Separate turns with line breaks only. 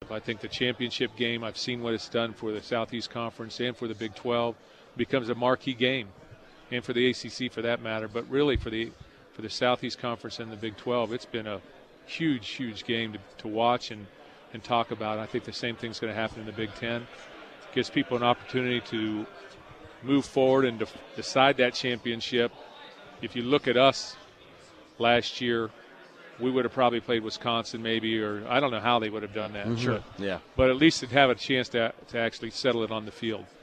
I think the championship game, I've seen what it's done for the Southeast Conference and for the Big 12. It becomes a marquee game, and for the ACC for that matter. But really for the Southeast Conference and the Big 12, it's been a huge, huge game to watch and talk about. I think the same thing's going to happen in the Big 10. It gives people an opportunity to move forward and decide that championship. If you look at us last year, we would have probably played Wisconsin maybe, or I don't know how they would have done that.
Sure. Yeah.
But at least to have a chance to actually settle it on the field.